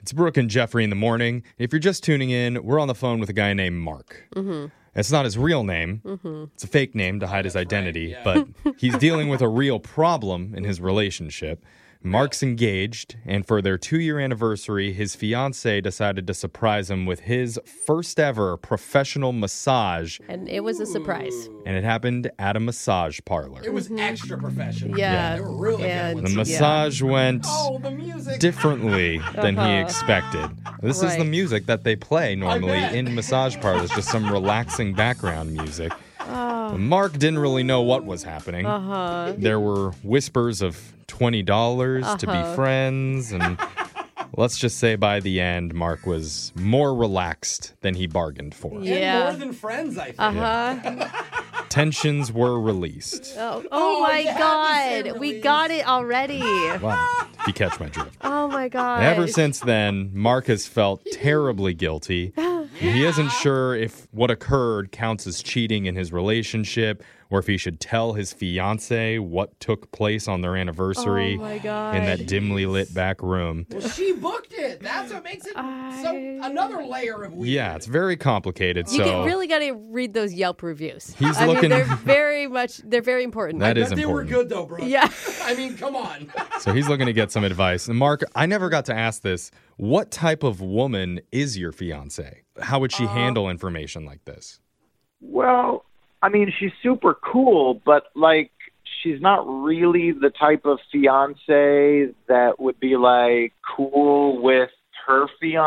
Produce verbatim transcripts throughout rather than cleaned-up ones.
It's Brooke and Jeffrey in the morning. If you're just tuning in, we're on the phone with a guy named Mark. Mm-hmm. It's not his real name. Mm-hmm. It's a fake name to hide his identity, right, yeah. but he's dealing with a real problem in his relationship. Mark's engaged, and for their two-year anniversary, his fiancée decided to surprise him with his first ever professional massage, And it was a surprise. and it happened at a massage parlor. It was extra professional. Yeah. They were really And- good The ones. Yeah. massage went Oh, the music. differently than he Uh-huh. expected. This is the Right. music that they play normally bet. in massage parlors, just some relaxing background music. Oh. Mark didn't really know what was happening. Uh-huh. There were whispers of twenty dollars to be Uh-huh. friends, and let's just say by the end, Mark was more relaxed than he bargained for. And Yeah. more than friends, I think. Uh-huh. Tensions were released. Oh, oh Oh, my you had to say God. We release. got it already. Wow, if you catch my drift. Oh my God. Ever since then, Mark has felt terribly guilty. He isn't sure if what occurred counts as cheating in his relationship or if he should tell his fiance what took place on their anniversary Oh my God. in that dimly lit back room. Well, she booked it. That's what makes it I- so another layer of weird. Yeah, it's very complicated. You so get- really got to read those Yelp reviews. He's I looking- mean, they're very much, they're very important. That I is bet they were important. good though, bro. Yeah. I mean, come on. So he's looking to get some advice. And Mark, I never got to ask this. What type of woman is your fiance? How would she handle information like this? Well, I mean, she's super cool, but like, she's not really the type of fiance that would be like cool with her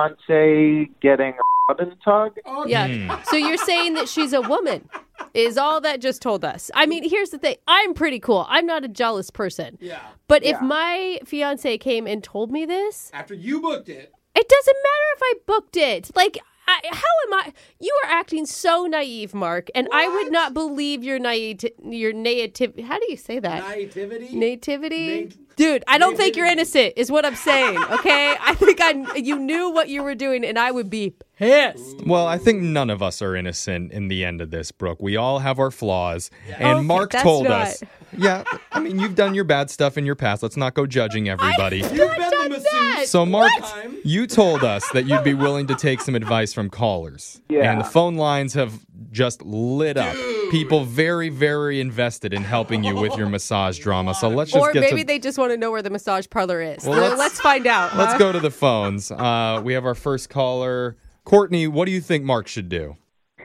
fiance getting a rub and tug. Oh, Yeah. Hmm. So you're saying that she's a woman is all that just told us. I mean, here's the thing. I'm pretty cool. I'm not a jealous person. Yeah. But if Yeah. my fiance came and told me this, After you booked it. it doesn't matter if I booked it. Like, I, how am I? You are acting so naive, Mark, and I would What? not believe your naive, your native. How do you say that? Naivety. Nativity, Nat- dude. I don't think you're Nativity. innocent. Is what I'm saying. Okay, I think I you knew what you were doing, and I would be pissed. Well, I think none of us are innocent in the end of this, Brooke. We all have our flaws. And Okay, Mark that's told not- us. Yeah, I mean, you've done your bad stuff in your past. Let's not go judging everybody. You've been done the that. masseuse. So, Mark, Time. you told us that you'd be willing to take some advice from callers. Yeah. And the phone lines have just lit up. People very, very invested in helping you with your massage drama. So let's just Or get maybe to they just want to know where the massage parlor is. Well, So let's- let's, find out. let's huh? go to the phones. Uh, we have our first caller, Courtney. What do you think Mark should do?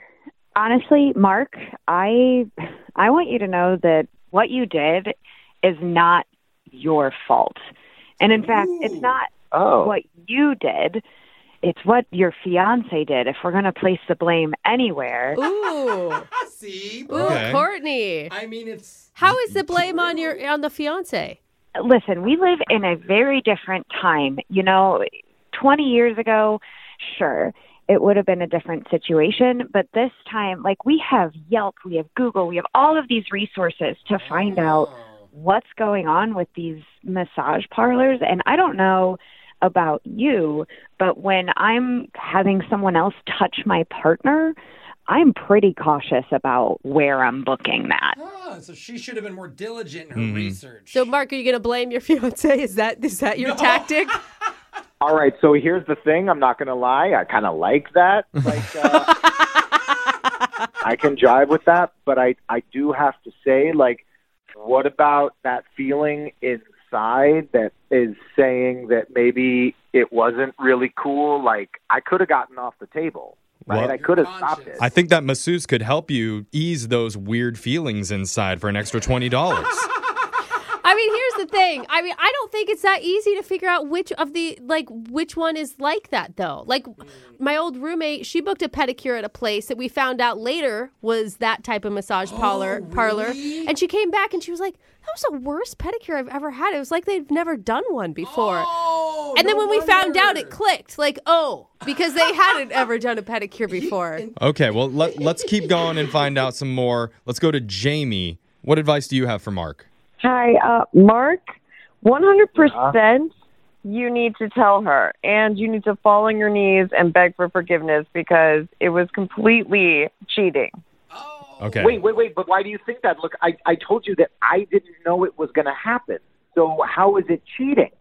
Honestly, Mark, I I want you to know that what you did is not your fault. And in fact, it's not Oh, what you did. It's what your fiance did. If we're going to place the blame anywhere, Ooh, See? ooh, Okay. Courtney. I mean, it's. How is the blame on your on the fiance? listen, we live in a very different time. You know, twenty years ago, sure, it would have been a different situation. But this time, like, we have Yelp, we have Google, we have all of these resources to find out what's going on with these massage parlors. And I don't know about you, but when I'm having someone else touch my partner, I'm pretty cautious about where I'm booking that. Ah, so she should have been more diligent in her Mhm. research. So, Mark, are you going to blame your fiance? Is that is that your No. tactic? all right. So here's the thing. I'm not going to lie. I kind of like that. Like, uh, I can jive with that, but I, I do have to say, like, what about that feeling inside that is saying that maybe it wasn't really cool? Like, I could have gotten off the table, right? Well- I could have Your stopped it. conscience. I think that masseuse could help you ease those weird feelings inside for an extra twenty dollars. I mean, here's the thing. I mean, I don't think it's that easy to figure out which of the, like, which one is like that, though. Like, my old roommate, she booked a pedicure at a place that we found out later was that type of massage parlor. Oh, parlor. really? And she came back and she was like, that was the worst pedicure I've ever had. It was like they've never done one before. Oh, and then no when we found out, wonder. it clicked. Like, oh, because they hadn't ever done a pedicure before. Okay, well, let, let's keep going and find out some more. Let's go to Jamie. What advice do you have for Mark? Hi, uh, Mark. one hundred percent you need to tell her, and you need to fall on your knees and beg for forgiveness because it was completely cheating. Oh. Okay. Wait, wait, wait. But why do you think that? Look, I, I told you that I didn't know it was going to happen. So how is it cheating?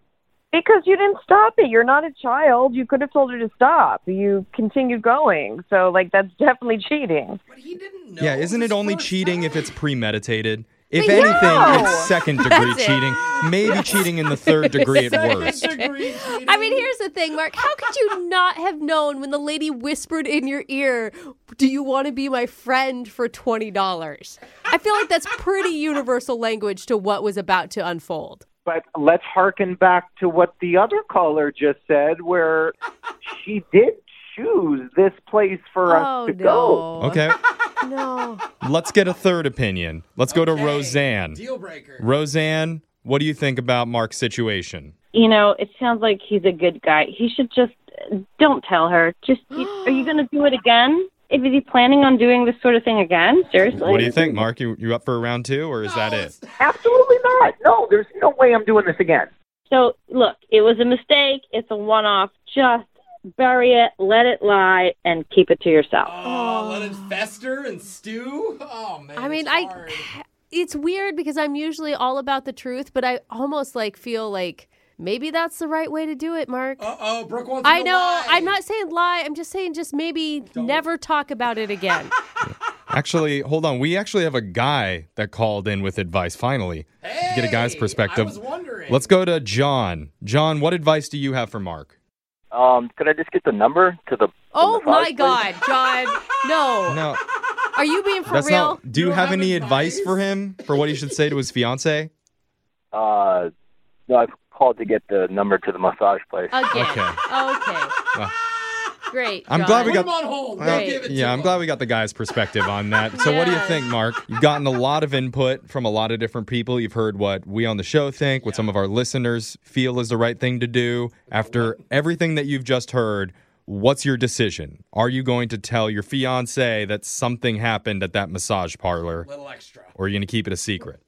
Because you didn't stop it. You're not a child. You could have told her to stop. You continued going. So, like, that's definitely cheating. But he didn't know. Yeah, isn't his it only first cheating time. if it's premeditated? If But anything, no! it's second degree That's it. cheating. Maybe cheating in the third degree at Second worst. degree cheating. I mean, here's the thing, Mark. How could you not have known when the lady whispered in your ear, "Do you want to be my friend for twenty dollars?" I feel like that's pretty universal language to what was about to unfold. But let's hearken back to what the other caller just said, where she did choose this place for Oh, us to no. go. Okay, No. let's get a third opinion. Let's go to Okay. Roseanne. Deal breaker. Roseanne, what do you think about Mark's situation? You know, it sounds like he's a good guy. He should just don't tell her. Just are you going to do it again? If is he planning on doing this sort of thing again? Seriously? What do you think, Mark? You you up for round two, or is that No, it? it's- Absolutely not. No, there's no way I'm doing this again. So look, it was a mistake. It's a one-off. Just bury it, let it lie, and keep it to yourself. Oh, let it fester and stew. Oh man. I mean, it's I. hard. It's weird because I'm usually all about the truth, but I almost like feel like maybe that's the right way to do it, Mark. Uh oh, Brooke wants to I know. lie. I'm not saying lie. I'm just saying just maybe never talk about it again. Actually, hold on. We actually have a guy that called in with advice, finally. Hey, to get a guy's perspective. I was wondering. Let's go to John. John, what advice do you have for Mark? Um, could I just get the number to the? the Oh my massage God, John. No. No, Are you being for that's real? not. Do you, You have, have any advice? advice for him for what he should say to his fiance? place? Uh, no, I've called to get the number to the massage place. Again. Okay. Okay. Well, Great. I'm John. glad we Put got- him on hold. Well, Don't give it yeah, to I'm him. glad we got the guy's perspective on that. So what do you Yeah. think, Mark? You've gotten a lot of input from a lot of different people. You've heard what we on the show think, what some of our listeners feel is the right thing to do. After everything that you've just heard, what's your decision? Are you going to tell your fiance that something happened at that massage parlor, Little extra. or are you going to keep it a secret?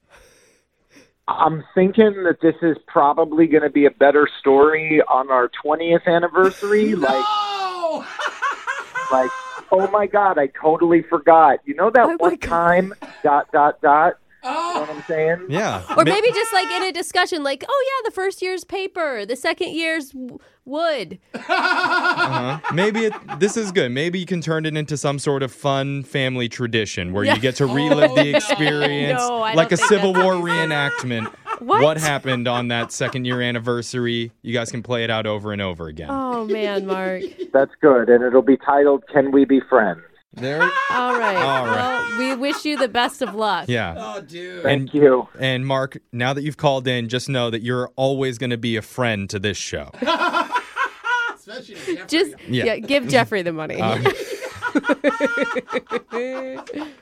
I'm thinking that this is probably going to be a better story on our twentieth anniversary. Like, No! like, oh my God, I totally forgot. You know that Oh my one God. time, dot, dot, dot? You know Oh, what I'm saying? Yeah. Or Ma- maybe just like in a discussion, like, oh yeah, the first year's paper, the second year's w- wood. Uh-huh. Maybe it, this is good. Maybe you can turn it into some sort of fun family tradition where Yeah. you get to relive Oh, the no. experience, No, I like a don't think Civil that's War what he said. reenactment. What? happened on that second year anniversary? You guys can play it out over and over again. Oh man, Mark. That's good. And it'll be titled, Can We Be Friends? There. All right. All right. Well, we wish you the best of luck. Yeah. oh, dude. Thank you. And Mark, now that you've called in, just know that you're always going to be a friend to this show. Especially to Jeffrey. Just Yeah. yeah. give Jeffrey the money. Um,